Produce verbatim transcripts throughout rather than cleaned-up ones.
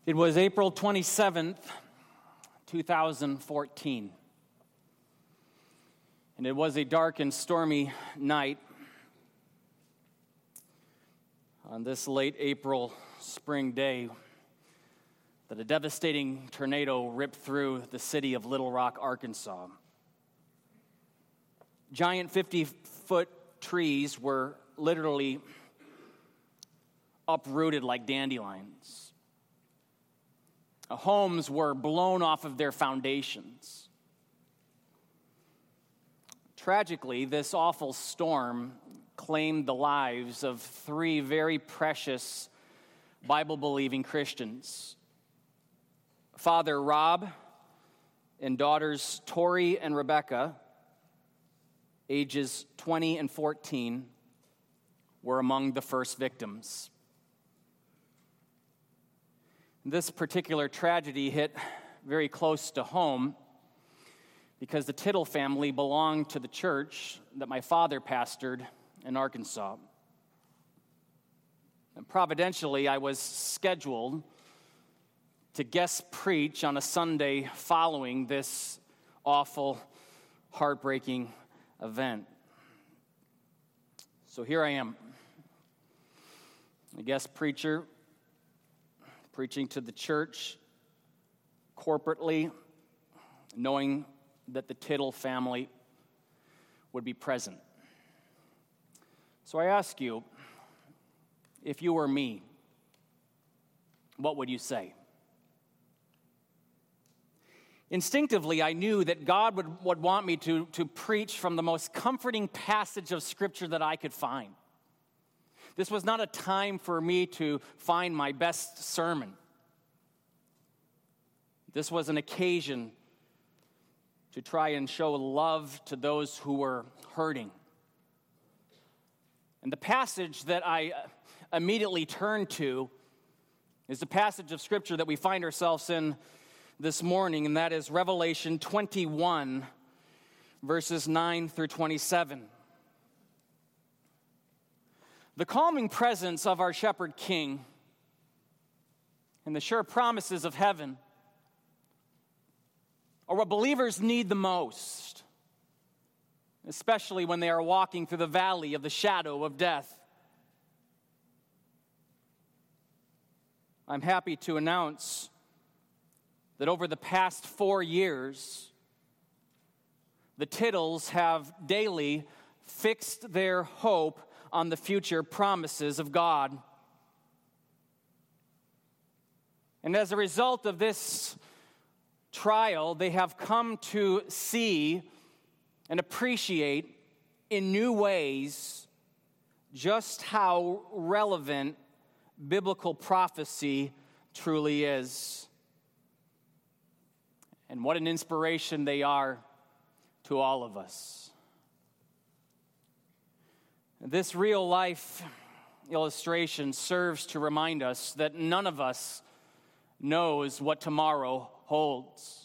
It was April twenty-seventh, twenty fourteen, and it was a dark and stormy night on this late April spring day that a devastating tornado ripped through the city of Little Rock, Arkansas. Giant fifty-foot trees were literally uprooted like dandelions. Homes were blown off of their foundations. Tragically, this awful storm claimed the lives of three very precious Bible-believing Christians. Father Rob and daughters Tori and Rebecca, ages twenty and fourteen, were among the first victims. This particular tragedy hit very close to home because the Tittle family belonged to the church that my father pastored in Arkansas. And providentially, I was scheduled to guest preach on a Sunday following this awful, heartbreaking event. So here I am, a guest preacher, preaching to the church corporately, knowing that the Tittle family would be present. So I ask you, if you were me, what would you say? Instinctively, I knew that God would, would want me to, to preach from the most comforting passage of Scripture that I could find. This was not a time for me to find my best sermon. This was an occasion to try and show love to those who were hurting. And the passage that I immediately turned to is the passage of Scripture that we find ourselves in this morning, and that is Revelation twenty-one, verses nine through twenty-seven. The calming presence of our shepherd king and the sure promises of heaven are what believers need the most, especially when they are walking through the valley of the shadow of death. I'm happy to announce that over the past four years, the Tittles have daily fixed their hope on the future promises of God. And as a result of this trial, they have come to see and appreciate in new ways just how relevant biblical prophecy truly is. And what an inspiration they are to all of us. This real-life illustration serves to remind us that none of us knows what tomorrow holds.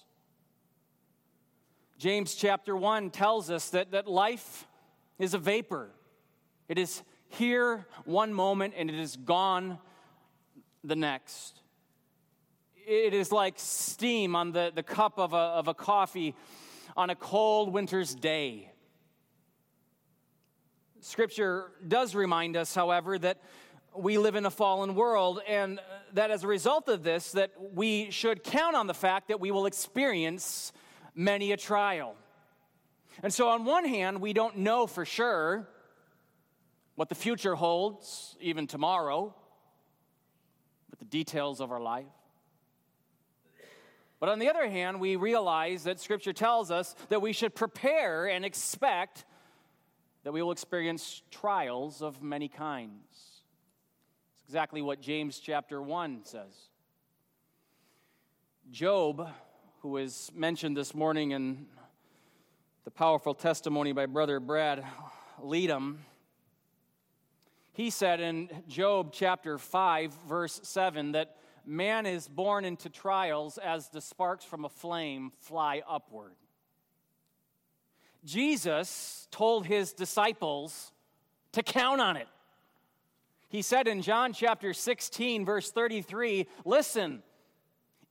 James chapter one tells us that, that life is a vapor. It is here one moment and it is gone the next. It is like steam on the, the cup of a, of a coffee on a cold winter's day. Scripture does remind us, however, that we live in a fallen world, and that as a result of this, that we should count on the fact that we will experience many a trial. And so on one hand, we don't know for sure what the future holds, even tomorrow, with the details of our life. But on the other hand, we realize that Scripture tells us that we should prepare and expect that we will experience trials of many kinds. It's exactly what James chapter one says. Job, who is mentioned this morning in the powerful testimony by Brother Brad Leadham, he said in Job chapter five, verse seven, that man is born into trials as the sparks from a flame fly upward. Jesus told his disciples to count on it. He said in John chapter sixteen, verse thirty-three, listen,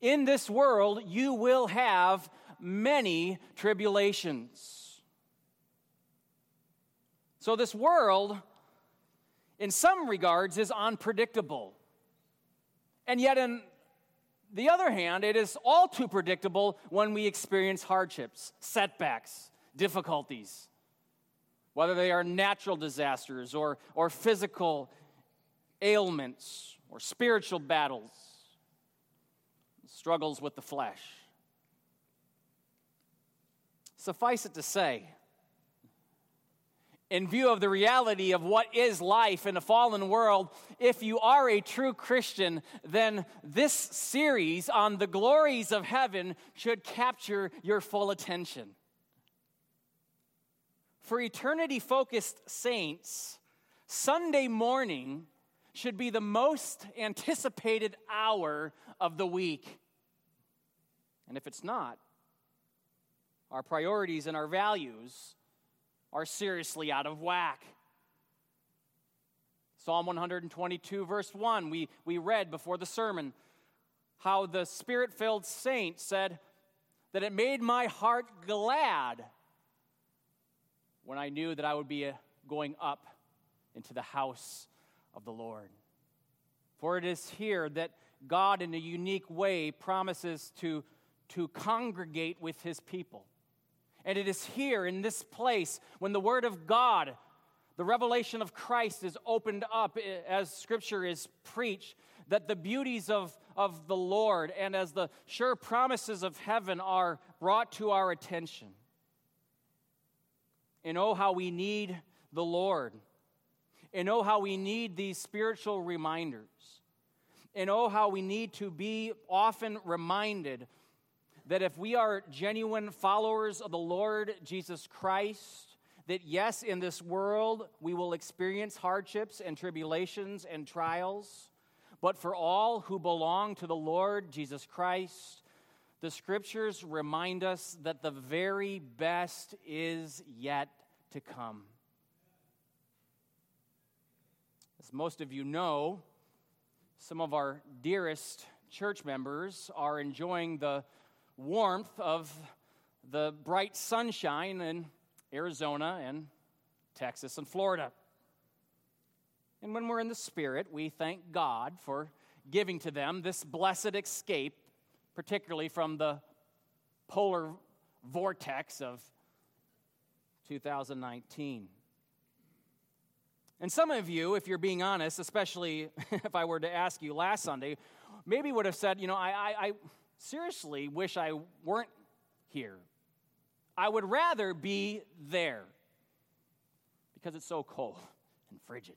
in this world you will have many tribulations. So this world, in some regards, is unpredictable. And yet, in the other hand, it is all too predictable when we experience hardships, setbacks, difficulties, whether they are natural disasters or, or physical ailments or spiritual battles, struggles with the flesh. Suffice it to say, in view of the reality of what is life in a fallen world, if you are a true Christian, then this series on the glories of heaven should capture your full attention. For eternity-focused saints, Sunday morning should be the most anticipated hour of the week. And if it's not, our priorities and our values are seriously out of whack. Psalm one twenty-two, verse one, we, we read before the sermon how the Spirit-filled saint said that it made my heart glad when I knew that I would be going up into the house of the Lord. For it is here that God in a unique way promises to, to congregate with his people. And it is here in this place when the Word of God, the revelation of Christ is opened up as Scripture is preached, that the beauties of, of the Lord and as the sure promises of heaven are brought to our attention. And oh, how we need the Lord. And oh, how we need these spiritual reminders. And oh, how we need to be often reminded that if we are genuine followers of the Lord Jesus Christ, that yes, in this world we will experience hardships and tribulations and trials, but for all who belong to the Lord Jesus Christ, the Scriptures remind us that the very best is yet to come. As most of you know, some of our dearest church members are enjoying the warmth of the bright sunshine in Arizona and Texas and Florida. And when we're in the Spirit, we thank God for giving to them this blessed escape, particularly from the polar vortex of two thousand nineteen. And some of you, if you're being honest, especially if I were to ask you last Sunday, maybe would have said, you know, I, I, I seriously wish I weren't here. I would rather be there because it's so cold and frigid.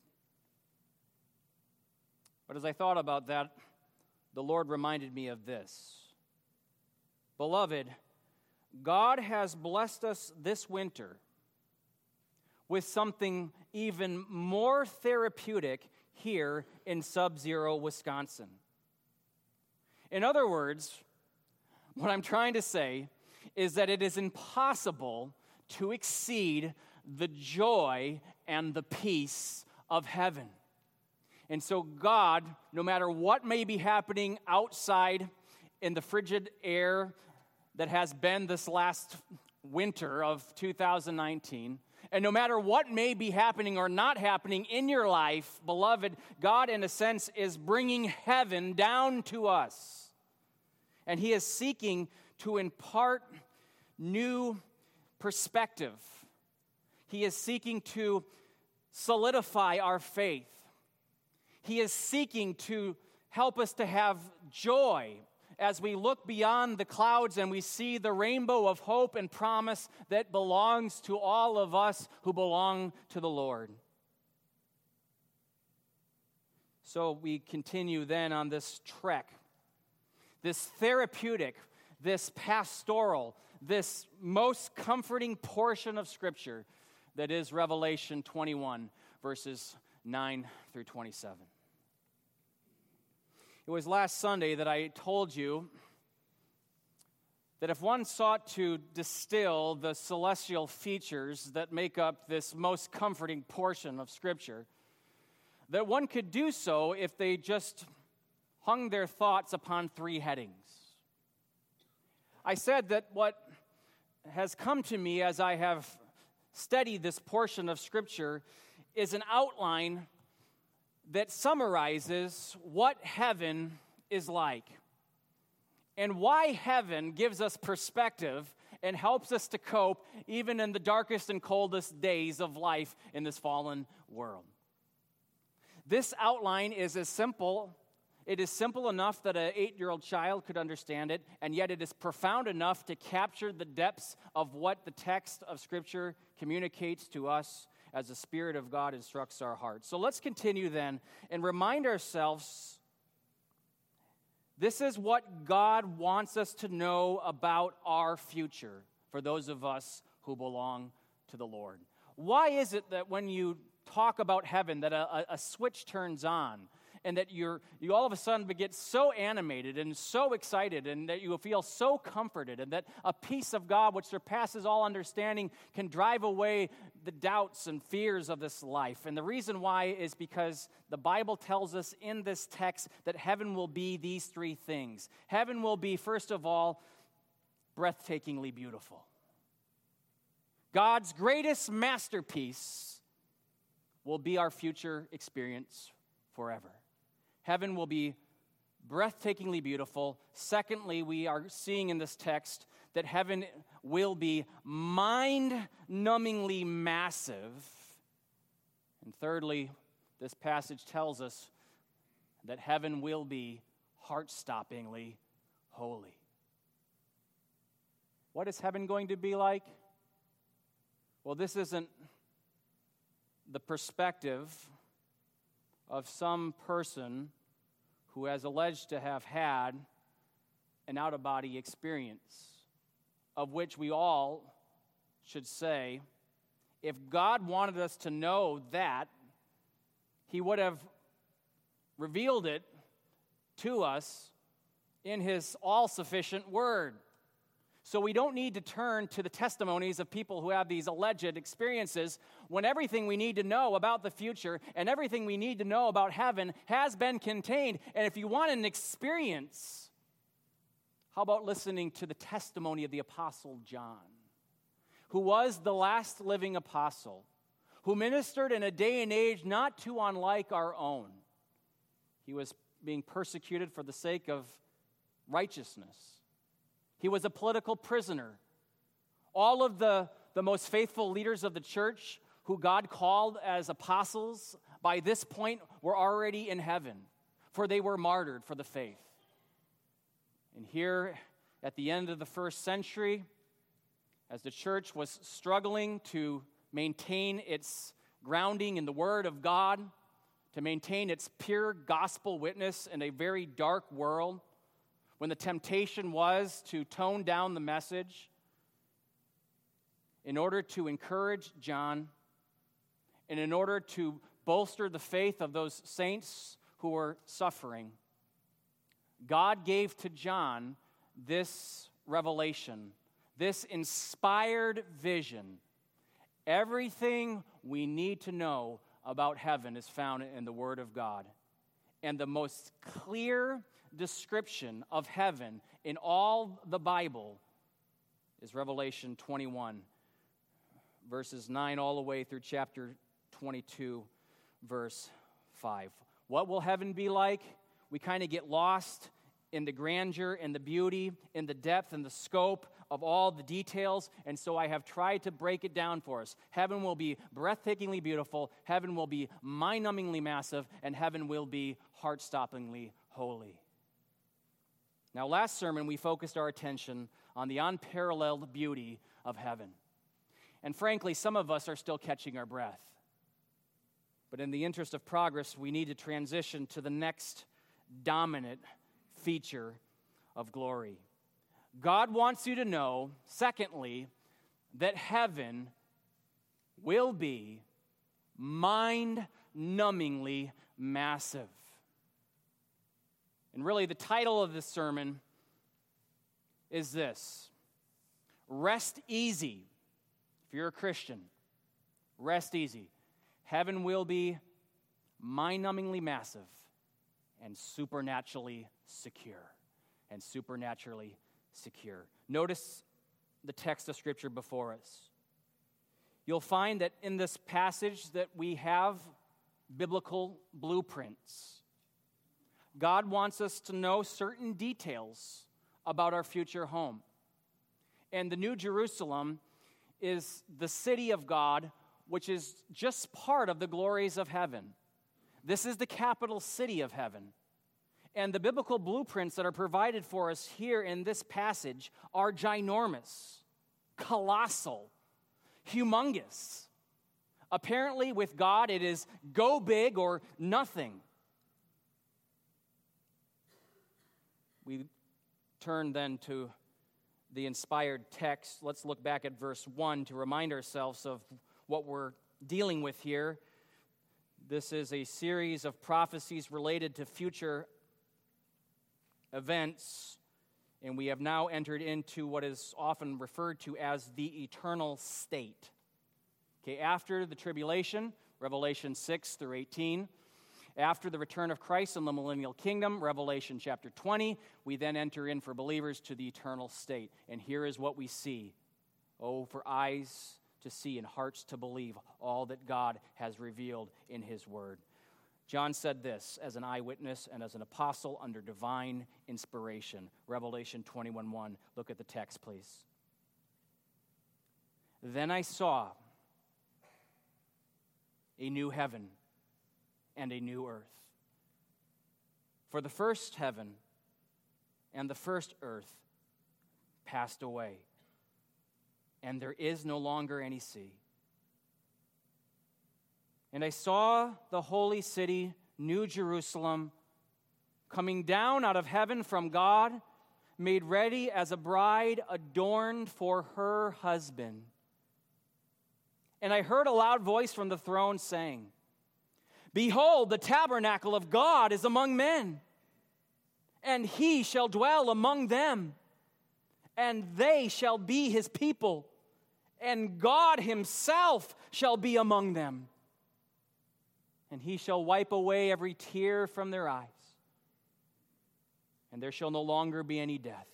But as I thought about that, the Lord reminded me of this. Beloved, God has blessed us this winter with something even more therapeutic here in sub-zero Wisconsin. In other words, what I'm trying to say is that it is impossible to exceed the joy and the peace of heaven. And so God, no matter what may be happening outside in the frigid air that has been this last winter of two thousand nineteen, and no matter what may be happening or not happening in your life, beloved, God, in a sense, is bringing heaven down to us. And he is seeking to impart new perspective. He is seeking to solidify our faith. He is seeking to help us to have joy as we look beyond the clouds and we see the rainbow of hope and promise that belongs to all of us who belong to the Lord. So we continue then on this trek, this therapeutic, this pastoral, this most comforting portion of Scripture that is Revelation twenty-one, verses nine through twenty-seven. It was last Sunday that I told you that if one sought to distill the celestial features that make up this most comforting portion of Scripture, that one could do so if they just hung their thoughts upon three headings. I said that what has come to me as I have studied this portion of Scripture is an outline that summarizes what heaven is like and why heaven gives us perspective and helps us to cope even in the darkest and coldest days of life in this fallen world. This outline is as simple, it is simple enough that an eight-year-old child could understand it, and yet it is profound enough to capture the depths of what the text of Scripture communicates to us as the Spirit of God instructs our hearts. So let's continue then and remind ourselves this is what God wants us to know about our future for those of us who belong to the Lord. Why is it that when you talk about heaven that a, a switch turns on and that you're, you all of a sudden get so animated and so excited and that you feel so comforted and that a peace of God which surpasses all understanding can drive away the doubts and fears of this life? And the reason why is because the Bible tells us in this text that heaven will be these three things. Heaven will be, first of all, breathtakingly beautiful. God's greatest masterpiece will be our future experience forever. Heaven will be breathtakingly beautiful. Secondly, we are seeing in this text that heaven will be mind-numbingly massive. And thirdly, this passage tells us that heaven will be heart-stoppingly holy. What is heaven going to be like? Well, this isn't the perspective of some person who has alleged to have had an out-of-body experience, of which we all should say, if God wanted us to know that, He would have revealed it to us in His all-sufficient Word. So we don't need to turn to the testimonies of people who have these alleged experiences when everything we need to know about the future and everything we need to know about heaven has been contained. And if you want an experience, how about listening to the testimony of the Apostle John, who was the last living apostle, who ministered in a day and age not too unlike our own. He was being persecuted for the sake of righteousness. He was a political prisoner. All of the, the most faithful leaders of the church who God called as apostles by this point were already in heaven, for they were martyred for the faith. And here at the end of the first century, as the church was struggling to maintain its grounding in the Word of God, to maintain its pure gospel witness in a very dark world, when the temptation was to tone down the message in order to encourage John and in order to bolster the faith of those saints who were suffering, God gave to John this revelation, this inspired vision. Everything we need to know about heaven is found in the Word of God. And the most clear description of heaven in all the Bible is Revelation twenty-one, verses nine all the way through chapter twenty-two, verse five. What will heaven be like? We kind of get lost in the grandeur and the beauty, in the depth and the scope of all the details, and so I have tried to break it down for us. Heaven will be breathtakingly beautiful, heaven will be mind-numbingly massive, and heaven will be heart-stoppingly holy. Now, last sermon, we focused our attention on the unparalleled beauty of heaven. And frankly, some of us are still catching our breath. But in the interest of progress, we need to transition to the next dominant feature of glory. God wants you to know, secondly, that heaven will be mind-numbingly massive. And really, the title of this sermon is this: Rest Easy. If you're a Christian, rest easy. Heaven will be mind-numbingly massive and supernaturally secure and supernaturally secure. Notice the text of Scripture before us. You'll find that in this passage that we have biblical blueprints. God wants us to know certain details about our future home. And the New Jerusalem is the city of God, which is just part of the glories of heaven. This is the capital city of heaven. And the biblical blueprints that are provided for us here in this passage are ginormous, colossal, humongous. Apparently, with God, it is go big or nothing. We turn then to the inspired text. Let's look back at verse one to remind ourselves of what we're dealing with here. This is a series of prophecies related to future events, and we have now entered into what is often referred to as the eternal state. Okay, after the tribulation, Revelation six through eighteen. After the return of Christ in the millennial kingdom, Revelation chapter twenty, we then enter in for believers to the eternal state. And here is what we see. Oh, for eyes to see and hearts to believe all that God has revealed in his word. John said this as an eyewitness and as an apostle under divine inspiration. Revelation twenty-one one. Look at the text, please. Then I saw a new heaven and a new earth. For the first heaven and the first earth passed away, and there is no longer any sea. And I saw the holy city, New Jerusalem, coming down out of heaven from God, made ready as a bride adorned for her husband. And I heard a loud voice from the throne saying, Behold, the tabernacle of God is among men, and he shall dwell among them, and they shall be his people, and God himself shall be among them. And he shall wipe away every tear from their eyes, and there shall no longer be any death.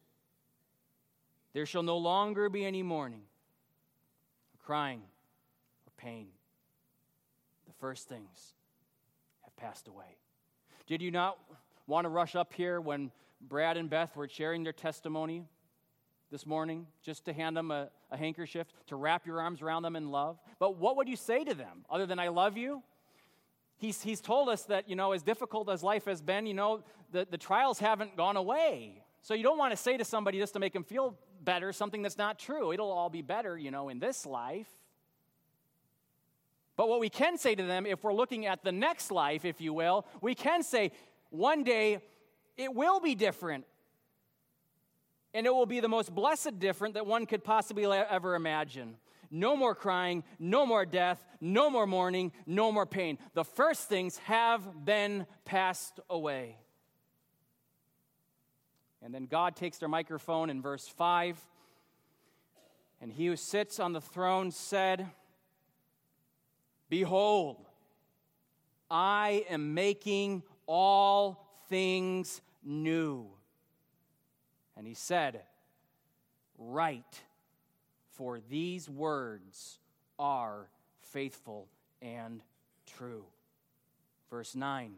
There shall no longer be any mourning, or crying, or pain. The first things have passed away. Did you not want to rush up here when Brad and Beth were sharing their testimony this morning, just to hand them a, a handkerchief, to wrap your arms around them in love? But what would you say to them other than I love you? He's, he's told us that, you know, as difficult as life has been, you know, the, the trials haven't gone away. So you don't want to say to somebody just to make them feel better something that's not true. It'll all be better, you know, in this life. But what we can say to them, if we're looking at the next life, if you will, we can say, one day it will be different. And it will be the most blessed different that one could possibly ever imagine. No more crying, no more death, no more mourning, no more pain. The first things have been passed away. And then God takes their microphone in verse five. And he who sits on the throne said, Behold, I am making all things new. And he said, Write, for these words are faithful and true. Verse nine.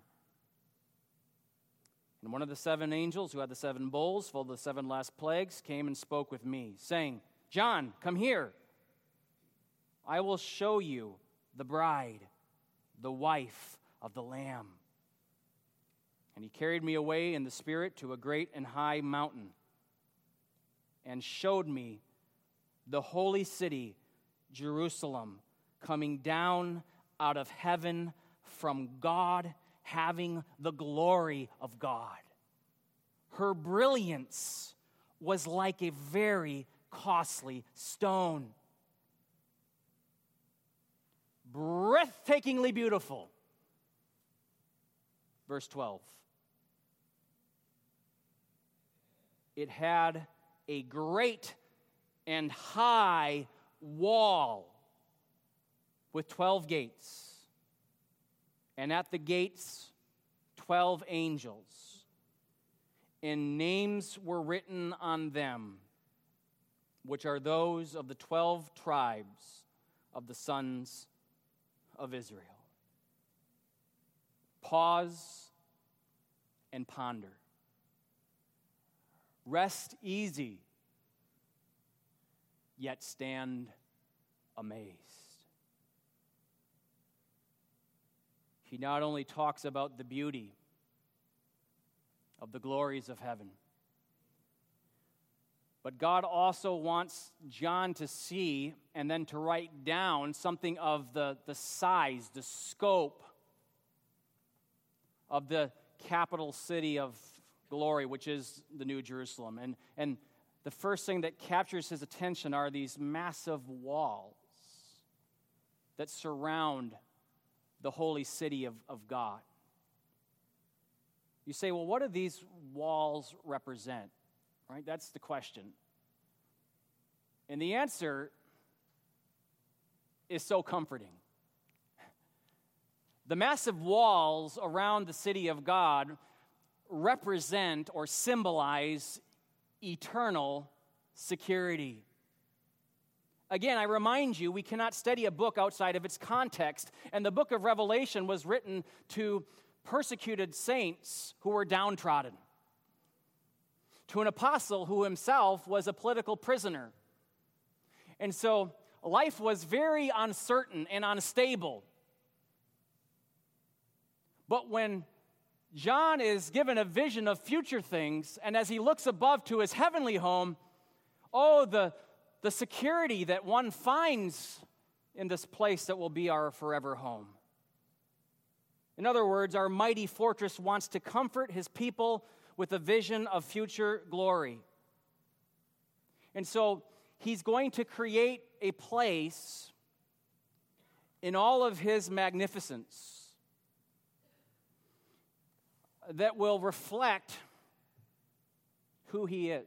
And one of the seven angels who had the seven bowls full of the seven last plagues came and spoke with me, saying, John, come here. I will show you the bride, the wife of the Lamb. And he carried me away in the Spirit to a great and high mountain, and showed me the holy city, Jerusalem, coming down out of heaven from God, having the glory of God. Her brilliance was like a very costly stone, breathtakingly beautiful. Verse twelve. It had a great and high wall with twelve gates, and at the gates twelve angels. and names were written on them, which are those of the twelve tribes of the sons of Israel. Pause and ponder. Rest easy, yet stand amazed. He not only talks about the beauty of the glories of heaven, but God also wants John to see and then to write down something of the, the size, the scope of the capital city of glory, which is the New Jerusalem. And, and the first thing that captures his attention are these massive walls that surround the holy city of, of God. You say, well, what do these walls represent? Right? That's the question. And the answer is so comforting. The massive walls around the city of God represent or symbolize eternal security. Again, I remind you, we cannot study a book outside of its context, and the book of Revelation was written to persecuted saints who were downtrodden, to an apostle who himself was a political prisoner. And so life was very uncertain and unstable. But when John is given a vision of future things, and as he looks above to his heavenly home, oh, the, the security that one finds in this place that will be our forever home. In other words, our mighty fortress wants to comfort his people with a vision of future glory. And so he's going to create a place in all of his magnificence that will reflect who he is.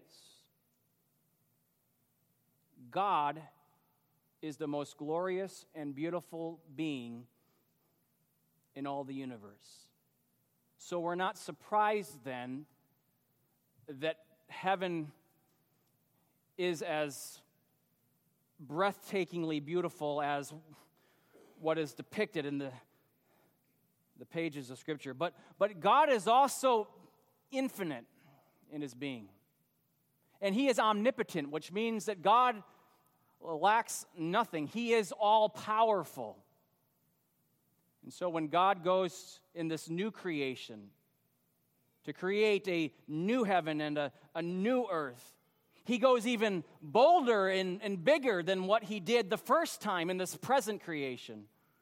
God is the most glorious and beautiful being in all the universe. So we're not surprised then that heaven is as breathtakingly beautiful as what is depicted in the the pages of Scripture. But, but God is also infinite in his being. And he is omnipotent, which means that God lacks nothing. He is all-powerful. And so when God goes in this new creation to create a new heaven and a, a new earth, he goes even bolder and, and bigger than what he did the first time in this present creation.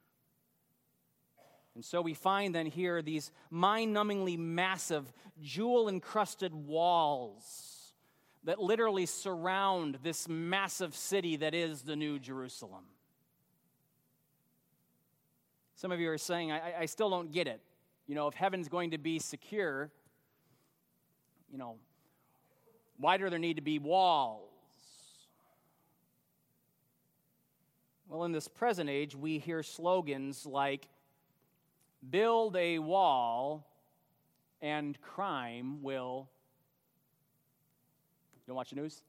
And so we find then here these mind-numbingly massive, jewel-encrusted walls that literally surround this massive city that is the New Jerusalem. Some of you are saying, I, I still don't get it. You know, if heaven's going to be secure, you know, why do there need to be walls? Well, in this present age, we hear slogans like, build a wall and crime will, you don't watch the news?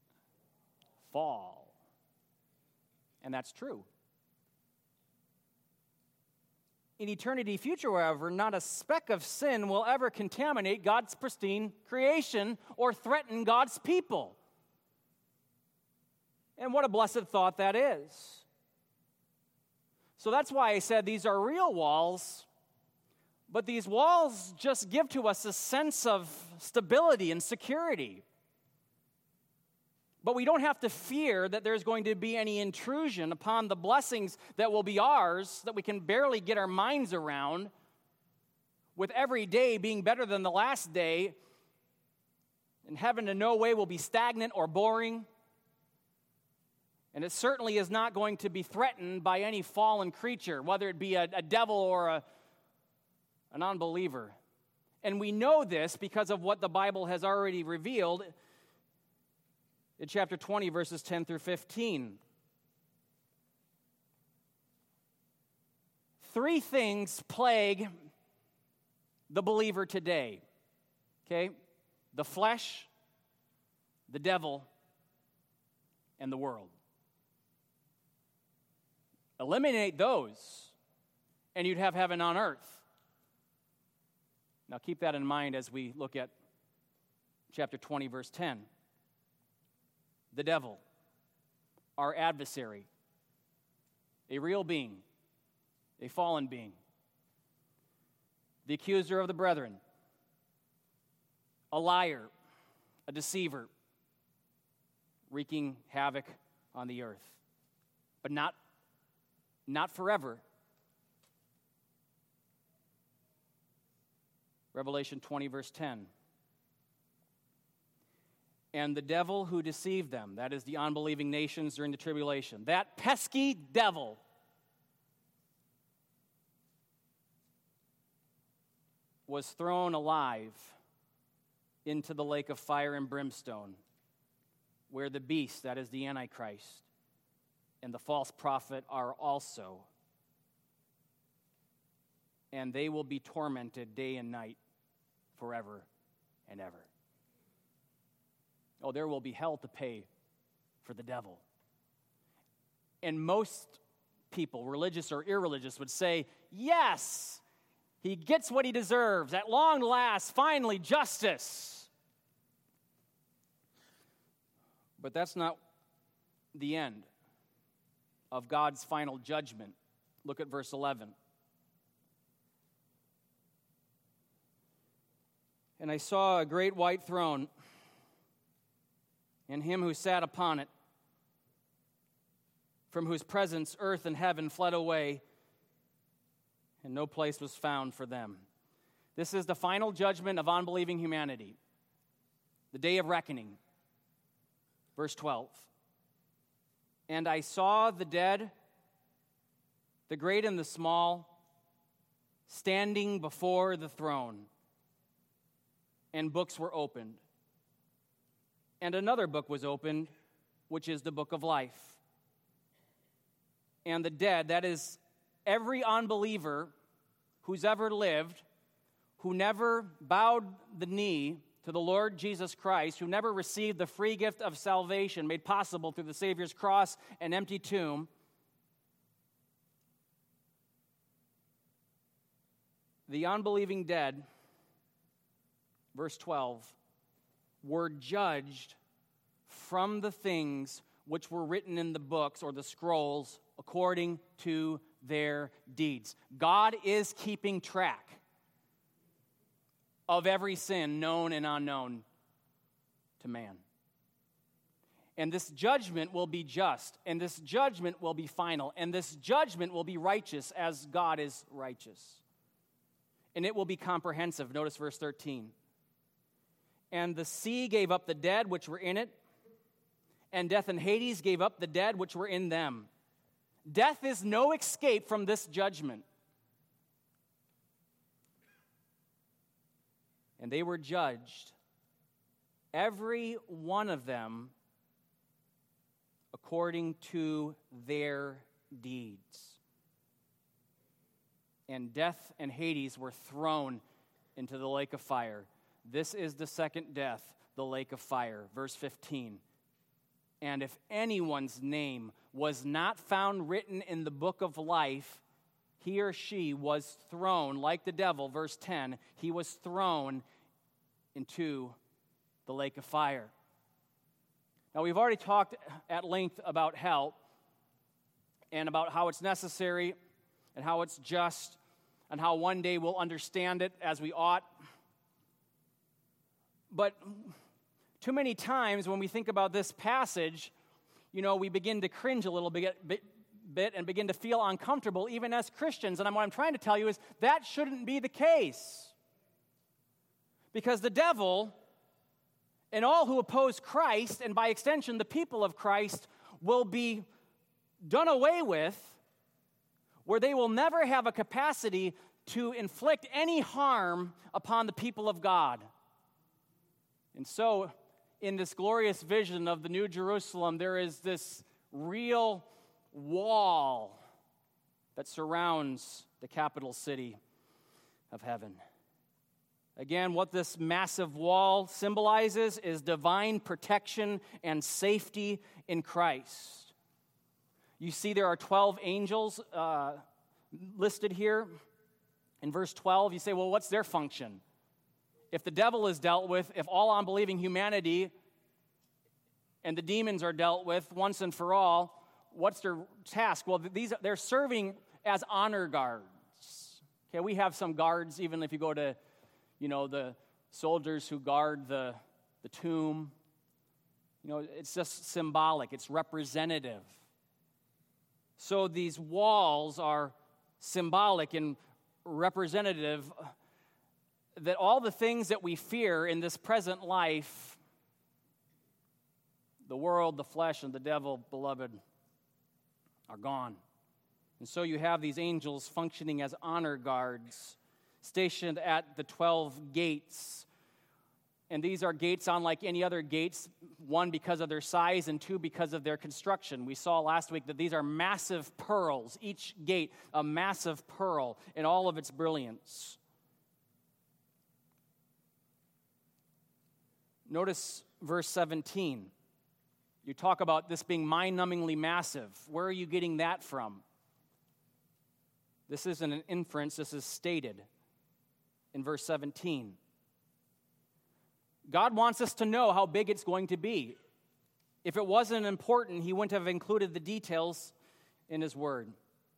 Fall. And that's true. In eternity future, however, not a speck of sin will ever contaminate God's pristine creation or threaten God's people. And what a blessed thought that is. So that's why I said these are real walls, but these walls just give to us a sense of stability and security. But we don't have to fear that there's going to be any intrusion upon the blessings that will be ours, that we can barely get our minds around, with every day being better than the last day, and heaven in no way will be stagnant or boring. And it certainly is not going to be threatened by any fallen creature, whether it be a, a devil or a, an unbeliever. And we know this because of what the Bible has already revealed in chapter twenty, verses ten through fifteen. Three things plague the believer today, okay? the flesh, the devil, and the world. Eliminate those, and you'd have heaven on earth. Now keep that in mind as we look at chapter twenty, verse ten. The devil, our adversary, a real being, a fallen being, the accuser of the brethren, a liar, a deceiver, wreaking havoc on the earth. But not, not forever. Revelation twenty, verse ten. And the devil who deceived them, that is the unbelieving nations during the tribulation, that pesky devil, was thrown alive into the lake of fire and brimstone, where the beast, that is the Antichrist, and the false prophet are also. And they will be tormented day and night forever and ever. Oh, there will be hell to pay for the devil. And most people, religious or irreligious, would say, yes, he gets what he deserves. At long last, finally, justice. But that's not the end of God's final judgment. Look at verse eleven. And I saw a great white throne, and him who sat upon it, from whose presence earth and heaven fled away, and no place was found for them. This is the final judgment of unbelieving humanity, the day of reckoning. Verse twelve. And I saw the dead, the great and the small, standing before the throne, and books were opened. And another book was opened, which is the book of life. And the dead, that is every unbeliever who's ever lived, who never bowed the knee to the Lord Jesus Christ, who never received the free gift of salvation made possible through the Savior's cross and empty tomb, the unbelieving dead, verse twelve, were judged from the things which were written in the books or the scrolls according to their deeds. God is keeping track of every sin known and unknown to man. And this judgment will be just, and this judgment will be final, and this judgment will be righteous as God is righteous. And it will be comprehensive. Notice verse thirteen. And the sea gave up the dead which were in it, and death and Hades gave up the dead which were in them. Death is no escape from this judgment. And they were judged, every one of them, according to their deeds. And death and Hades were thrown into the lake of fire. This is the second death, the lake of fire. Verse fifteen. And if anyone's name was not found written in the book of life, he or she was thrown, like the devil, verse ten, he was thrown into the lake of fire. Now, we've already talked at length about hell and about how it's necessary and how it's just and how one day we'll understand it as we ought. But too many times when we think about this passage, you know, we begin to cringe a little bit, bit, bit and begin to feel uncomfortable, even as Christians. And what I'm trying to tell you is that shouldn't be the case. Because the devil and all who oppose Christ, and by extension the people of Christ, will be done away with, where they will never have a capacity to inflict any harm upon the people of God. And so, in this glorious vision of the New Jerusalem, there is this real wall that surrounds the capital city of heaven. Again, what this massive wall symbolizes is divine protection and safety in Christ. You see there are twelve angels uh, listed here. In verse twelve, you say, well, what's their function? If the devil is dealt with, if all unbelieving humanity and the demons are dealt with once and for all, what's their task? Well, these they're serving as honor guards. Okay, we have some guards, even if you go to, you know, the soldiers who guard the, the tomb. You know, it's just symbolic. It's representative. So these walls are symbolic and representative that all the things that we fear in this present life, the world, the flesh, and the devil, beloved, are gone. And so you have these angels functioning as honor guards, stationed at the twelve gates. And these are gates unlike any other gates, one, because of their size, and two, because of their construction. We saw last week that these are massive pearls, each gate a massive pearl in all of its brilliance. Notice verse seventeen. You talk about this being mind-numbingly massive. Where are you getting that from? This isn't an inference, this is stated in verse seventeen. God wants us to know how big it's going to be. If it wasn't important, he wouldn't have included the details in his word.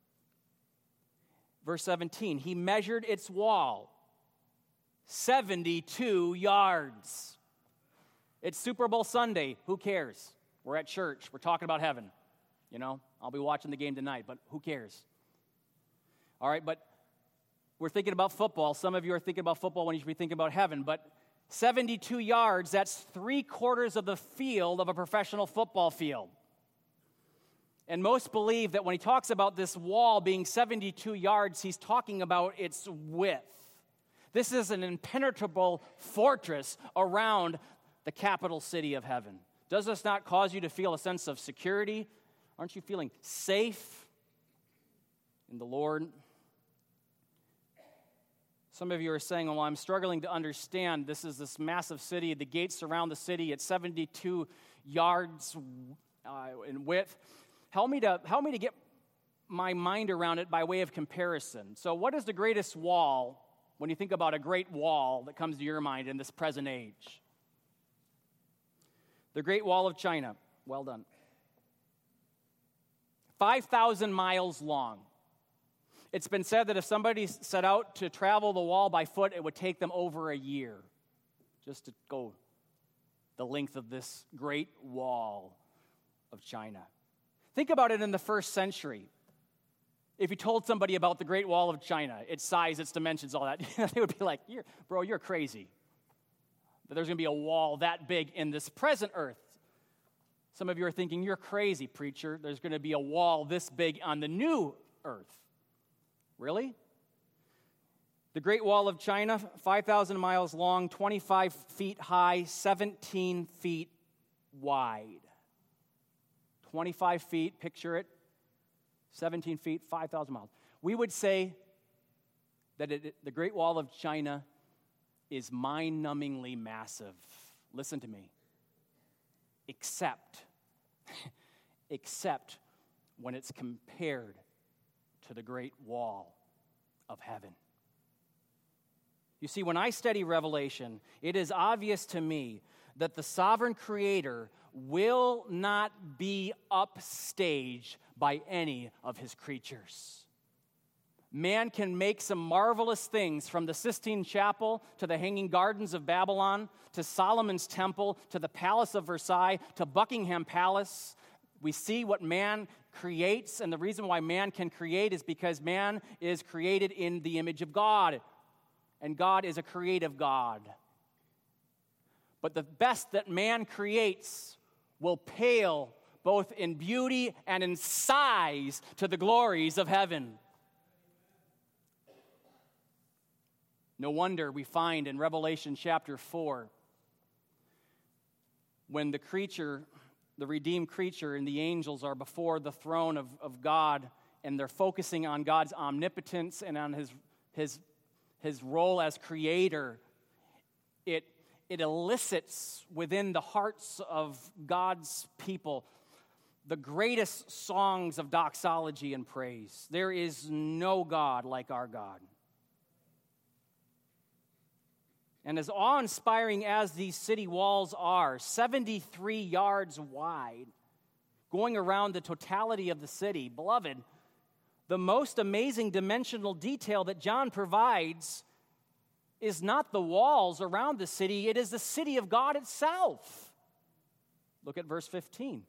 Verse seventeen, he measured its wall, seventy-two yards. It's Super Bowl Sunday. Who cares? We're at church. We're talking about heaven. You know, I'll be watching the game tonight, but who cares? All right, but we're thinking about football. Some of you are thinking about football when you should be thinking about heaven, but seventy-two yards, that's three quarters of the field of a professional football field. And most believe that when he talks about this wall being seventy-two yards, he's talking about its width. This is an impenetrable fortress around the capital city of heaven. Does this not cause you to feel a sense of security? Aren't you feeling safe in the Lord? Some of you are saying, well, I'm struggling to understand. This is this massive city. The gates surround the city at seventy-two yards uh, in width. Help me to help me to get my mind around it by way of comparison. So what is the greatest wall, when you think about a great wall that comes to your mind in this present age? The Great Wall of China. Well done. five thousand miles long. It's been said that if somebody set out to travel the wall by foot, it would take them over a year just to go the length of this Great Wall of China. Think about it in the first century. If you told somebody about the Great Wall of China, its size, its dimensions, all that, they would be like, you're, bro, you're crazy. That there's going to be a wall that big in this present earth. Some of you are thinking, you're crazy, preacher. There's going to be a wall this big on the new earth. Really? The Great Wall of China, five thousand miles long, twenty-five feet high, seventeen feet wide. twenty-five feet, picture it, seventeen feet, five thousand miles. We would say that it, the Great Wall of China is mind-numbingly massive. Listen to me. Except, except when it's compared to the Great Wall of heaven. You see, when I study Revelation, it is obvious to me that the sovereign Creator will not be upstaged by any of his creatures. Man can make some marvelous things, from the Sistine Chapel to the Hanging Gardens of Babylon to Solomon's Temple to the Palace of Versailles to Buckingham Palace. We see what man creates, and the reason why man can create is because man is created in the image of God, and God is a creative God. But the best that man creates will pale both in beauty and in size to the glories of heaven. No wonder we find in Revelation chapter four, when the creature, the redeemed creature and the angels are before the throne of, of God, and they're focusing on God's omnipotence and on his, his, his role as creator it, it elicits within the hearts of God's people the greatest songs of doxology and praise. There is no God like our God. And as awe-inspiring as these city walls are, seventy-three yards wide, going around the totality of the city, beloved, the most amazing dimensional detail that John provides is not the walls around the city, it is the city of God itself. Look at verse fifteen.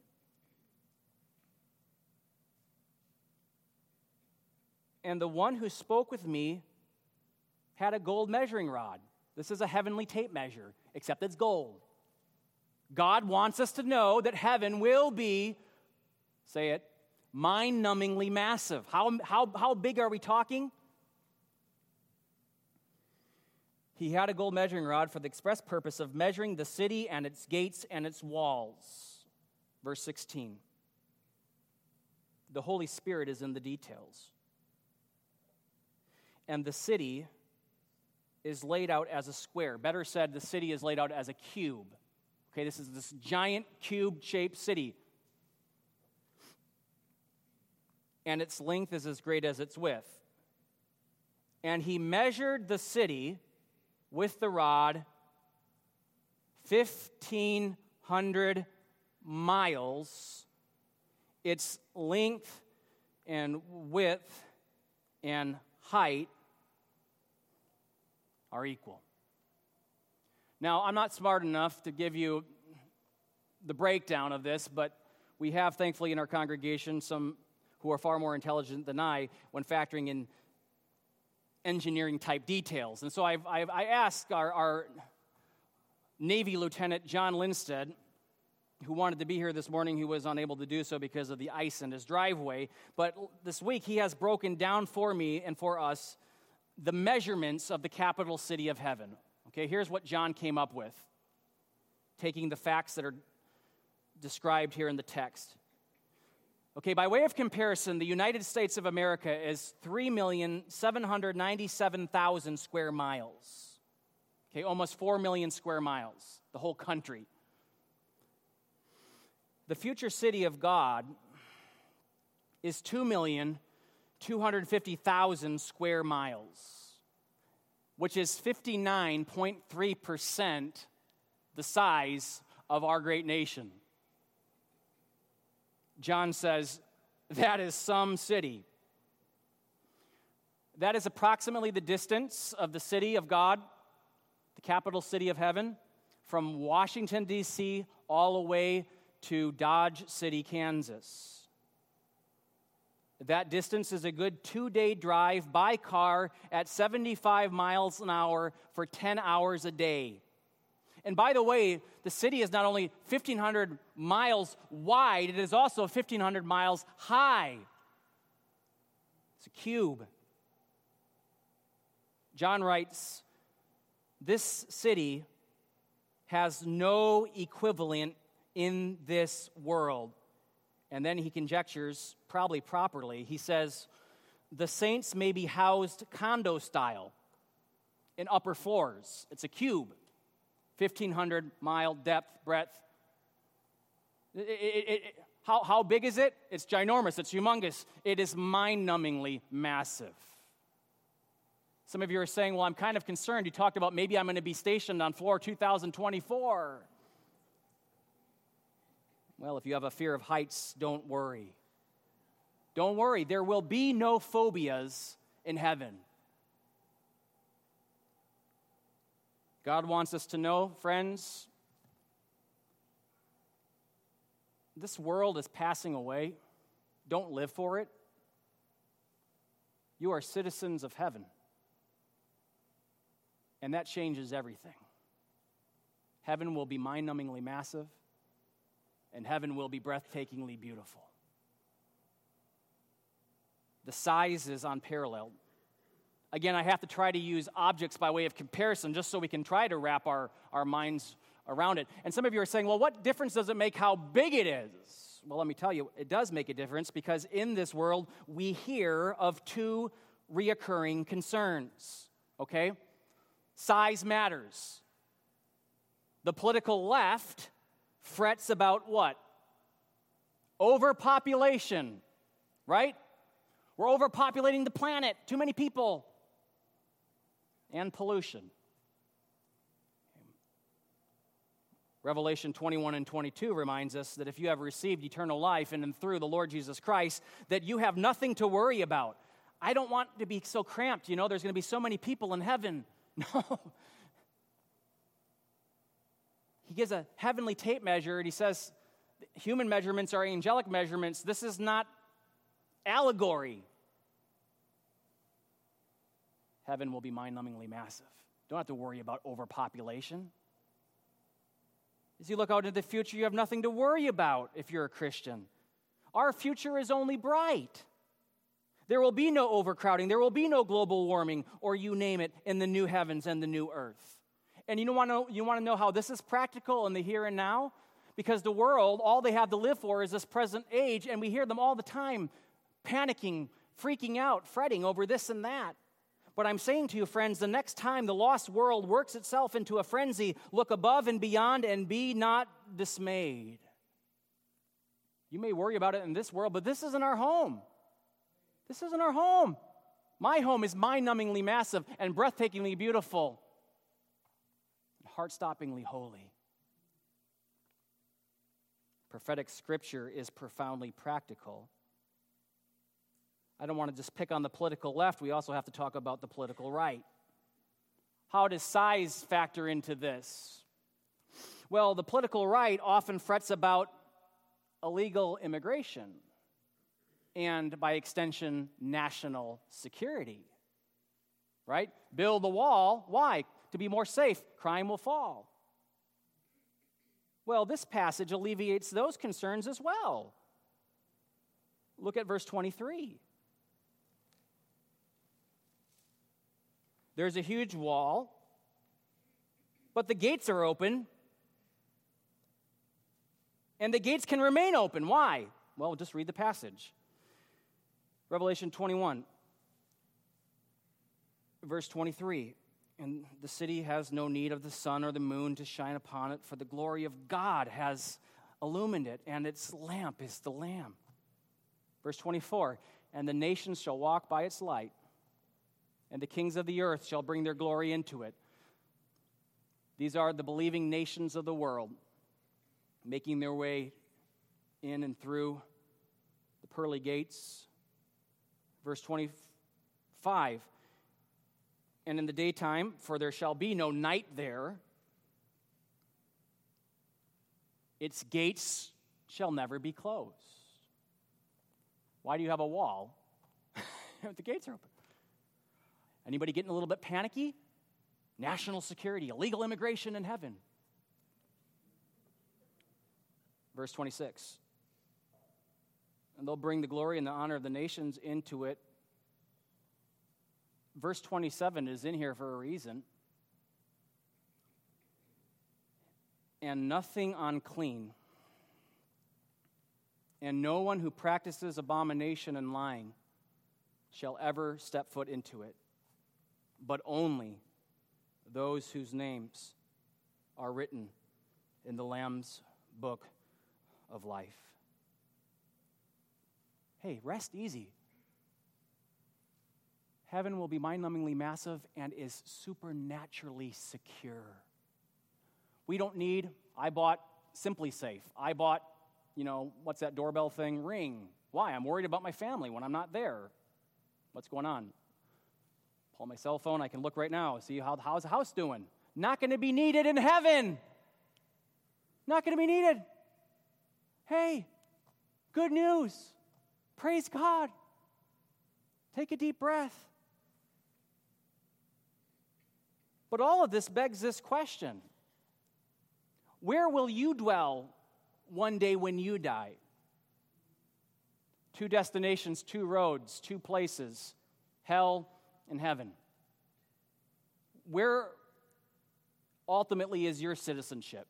And the one who spoke with me had a gold measuring rod. This is a heavenly tape measure, except it's gold. God wants us to know that heaven will be, say it, mind-numbingly massive. How, how, how big are we talking? He had a gold measuring rod for the express purpose of measuring the city and its gates and its walls. Verse sixteen. The Holy Spirit is in the details. And the city is laid out as a square. Better said, the city is laid out as a cube. Okay, this is this giant cube-shaped city. And its length is as great as its width. And he measured the city with the rod fifteen hundred miles. Its length and width and height are equal. Now, I'm not smart enough to give you the breakdown of this, but we have, thankfully, in our congregation some who are far more intelligent than I when factoring in engineering-type details. And so I've, I've, I asked our, our Navy Lieutenant John Lindstedt, who wanted to be here this morning, who was unable to do so because of the ice in his driveway. But this week, he has broken down for me and for us the measurements of the capital city of heaven. Okay, here's what John came up with, taking the facts that are described here in the text. Okay, by way of comparison, the United States of America is three million seven hundred ninety-seven thousand square miles. Okay, almost four million square miles, the whole country. The future city of God is two million two hundred fifty thousand square miles, which is fifty-nine point three percent the size of our great nation. John says, that is some city. That is approximately the distance of the city of God, the capital city of heaven, from Washington, D C all the way to Dodge City, Kansas. That distance is a good two-day drive by car at seventy-five miles an hour for ten hours a day. And by the way, the city is not only fifteen hundred miles wide, it is also fifteen hundred miles high. It's a cube. John writes, this city has no equivalent in this world. And then he conjectures, probably properly, he says, the saints may be housed condo style in upper floors. It's a cube, fifteen hundred mile depth, breadth. It, it, it, how, how big is it? It's ginormous, it's humongous. It is mind-numbingly massive. Some of you are saying, well, I'm kind of concerned. You talked about maybe I'm going to be stationed on floor two thousand twenty-four. Well, if you have a fear of heights, don't worry. Don't worry, there will be no phobias in heaven. God wants us to know, friends, this world is passing away. Don't live for it. You are citizens of heaven. And that changes everything. Heaven will be mind-numbingly massive, and heaven will be breathtakingly beautiful. The size is unparalleled. Again, I have to try to use objects by way of comparison just so we can try to wrap our, our minds around it. And some of you are saying, well, what difference does it make how big it is? Well, let me tell you, it does make a difference because in this world, we hear of two reoccurring concerns, okay? Size matters. The political left frets about what? Overpopulation, right? We're overpopulating the planet, too many people, and pollution. Revelation twenty-one and twenty-two reminds us that if you have received eternal life in and through the Lord Jesus Christ, that you have nothing to worry about. I don't want to be so cramped, you know, there's going to be so many people in heaven. No. He gives a heavenly tape measure, and he says human measurements are angelic measurements. This is not allegory. Heaven will be mind-numbingly massive. Don't have to worry about overpopulation. As you look out into the future, you have nothing to worry about if you're a Christian. Our future is only bright. There will be no overcrowding. There will be no global warming, or you name it, in the new heavens and the new earth. And you want to know, you want to know how this is practical in the here and now? Because the world, all they have to live for is this present age, and we hear them all the time panicking, freaking out, fretting over this and that. But I'm saying to you, friends, the next time the lost world works itself into a frenzy, look above and beyond and be not dismayed. You may worry about it in this world, but this isn't our home. This isn't our home. My home is mind-numbingly massive and breathtakingly beautiful, and heart-stoppingly holy. Prophetic scripture is profoundly practical. I don't want to just pick on the political left. We also have to talk about the political right. How does size factor into this? Well, the political right often frets about illegal immigration and, by extension, national security. Right? Build the wall. Why? To be more safe. Crime will fall. Well, this passage alleviates those concerns as well. Look at verse twenty-three. There's a huge wall, but the gates are open, and the gates can remain open. Why? Well, just read the passage. Revelation twenty-one, verse twenty-three. And the city has no need of the sun or the moon to shine upon it, for the glory of God has illumined it, and its lamp is the Lamb. Verse twenty-four, and the nations shall walk by its light, and the kings of the earth shall bring their glory into it. These are the believing nations of the world, making their way in and through the pearly gates. Verse twenty-five, and in the daytime, for there shall be no night there, its gates shall never be closed. Why do you have a wall if the gates are open? Anybody getting a little bit panicky? National security, illegal immigration in heaven. Verse twenty-six. And they'll bring the glory and the honor of the nations into it. Verse twenty-seven is in here for a reason. And nothing unclean, and no one who practices abomination and lying shall ever step foot into it, but only those whose names are written in the Lamb's book of life. Hey, rest easy. Heaven will be mind-numbingly massive and is supernaturally secure. We don't need, I bought Simply Safe. I bought, you know, what's that doorbell thing? Ring. Why? I'm worried about my family when I'm not there. What's going on? Pull my cell phone. I can look right now. See how how's the house doing? Not going to be needed in heaven. Not going to be needed. Hey, good news. Praise God. Take a deep breath. But all of this begs this question. Where will you dwell one day when you die? Two destinations, two roads, two places, hell and heaven. Where ultimately is your citizenship?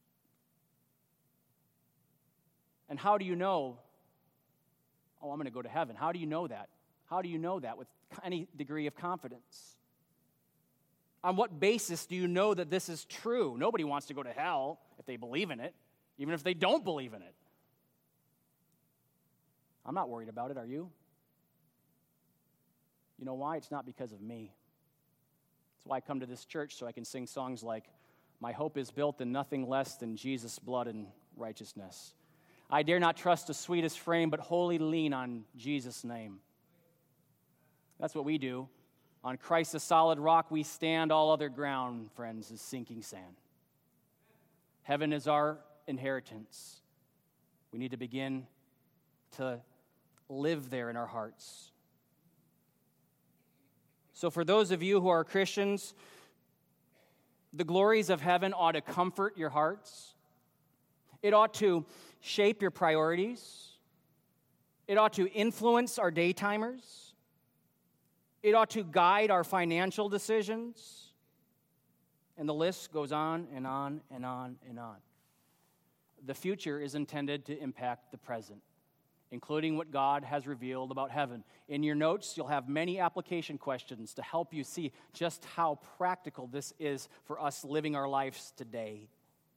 And how do you know, oh, I'm going to go to heaven? How do you know that? How do you know that with any degree of confidence? On what basis do you know that this is true? Nobody wants to go to hell if they believe in it, even if they don't believe in it. I'm not worried about it, are you? You know why? It's not because of me. That's why I come to this church, so I can sing songs like, "My hope is built in nothing less than Jesus' blood and righteousness. I dare not trust the sweetest frame, but wholly lean on Jesus' name." That's what we do. On Christ, the solid rock, we stand. All other ground, friends, is sinking sand. Heaven is our inheritance. We need to begin to live there in our hearts. So for those of you who are Christians, the glories of heaven ought to comfort your hearts. It ought to shape your priorities. It ought to influence our daytimers. It ought to guide our financial decisions. And the list goes on and on and on and on. The future is intended to impact the present, including what God has revealed about heaven. In your notes, you'll have many application questions to help you see just how practical this is for us living our lives today.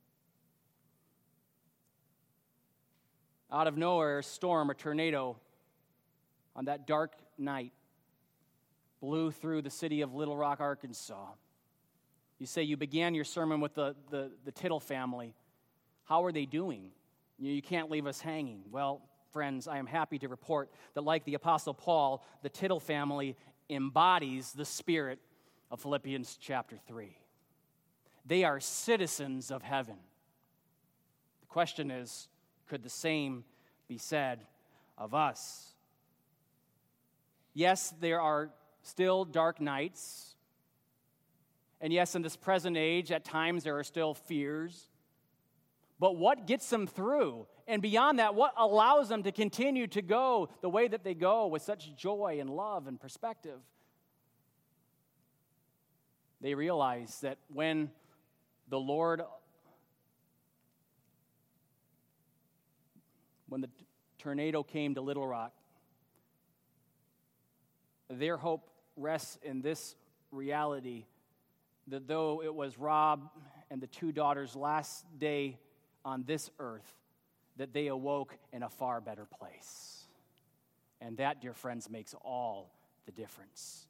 Out of nowhere, a storm, a tornado, on that dark night, blew through the city of Little Rock, Arkansas. You say you began your sermon with the, the, the Tittle family. How are they doing? You, you can't leave us hanging. Well, friends, I am happy to report that like the Apostle Paul, the Tittle family embodies the spirit of Philippians chapter three. They are citizens of heaven. The question is, could the same be said of us? Yes, there are still dark nights. And yes, in this present age, at times there are still fears. But what gets them through? And beyond that, what allows them to continue to go the way that they go with such joy and love and perspective? They realize that when the Lord, when the tornado came to Little Rock, their hope rests in this reality that though it was Rob and the two daughters' last day on this earth, that they awoke in a far better place. And that, dear friends, makes all the difference.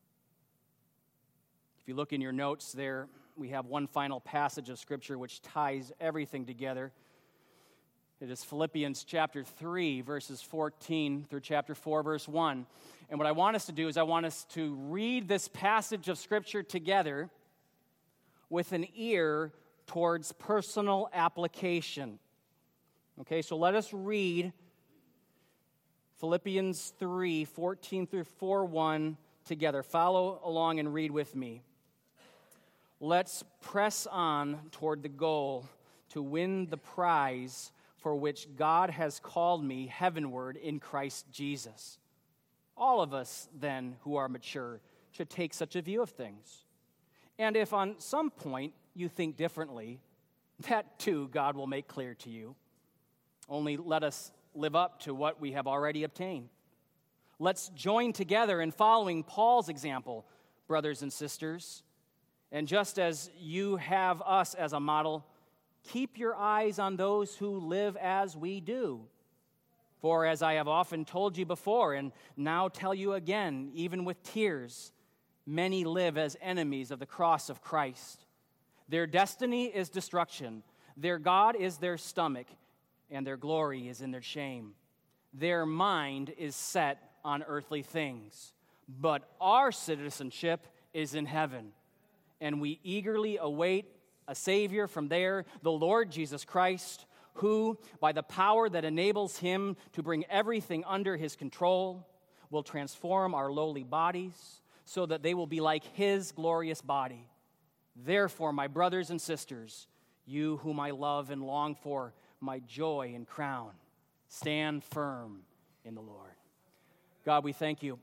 If you look in your notes there, we have one final passage of Scripture which ties everything together. It is Philippians chapter three, verses fourteen through chapter four, verse one. And what I want us to do is I want us to read this passage of Scripture together with an ear towards personal application. Okay, so let us read Philippians three, fourteen through four, one together. Follow along and read with me. Let's press on toward the goal to win the prize for which God has called me heavenward in Christ Jesus. All of us, then, who are mature, should take such a view of things. And if on some point you think differently, that too God will make clear to you. Only let us live up to what we have already obtained. Let's join together in following Paul's example, brothers and sisters. And just as you have us as a model, keep your eyes on those who live as we do. For as I have often told you before, and now tell you again, even with tears, many live as enemies of the cross of Christ. Their destiny is destruction. Their God is their stomach, and their glory is in their shame. Their mind is set on earthly things. But our citizenship is in heaven, and we eagerly await a Savior from there, the Lord Jesus Christ, who, by the power that enables him to bring everything under his control, will transform our lowly bodies so that they will be like his glorious body. Therefore, my brothers and sisters, you whom I love and long for, my joy and crown, stand firm in the Lord. God, we thank you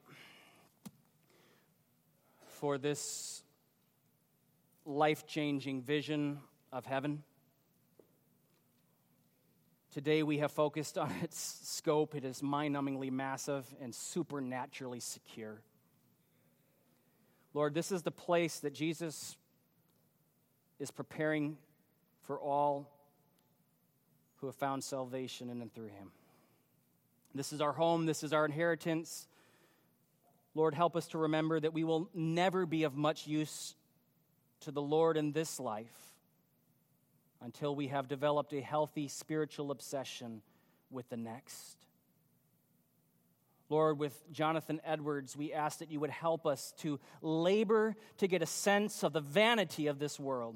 for this life-changing vision of heaven. Today we have focused on its scope. It is mind-numbingly massive and supernaturally secure. Lord, this is the place that Jesus is preparing for all who have found salvation in and through him. This is our home. This is our inheritance. Lord, help us to remember that we will never be of much use to the Lord in this life until we have developed a healthy spiritual obsession with the next. Lord, with Jonathan Edwards, we ask that you would help us to labor to get a sense of the vanity of this world.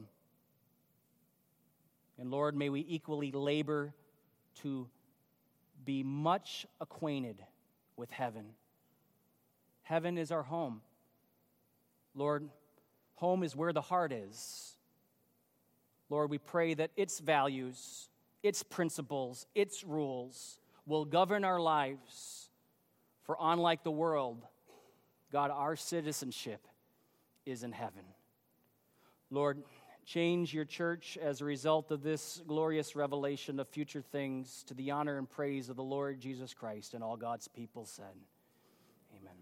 And Lord, may we equally labor to be much acquainted with heaven. Heaven is our home. Lord, home is where the heart is. Lord, we pray that its values, its principles, its rules will govern our lives. For unlike the world, God, our citizenship is in heaven. Lord, change your church as a result of this glorious revelation of future things to the honor and praise of the Lord Jesus Christ, and all God's people said.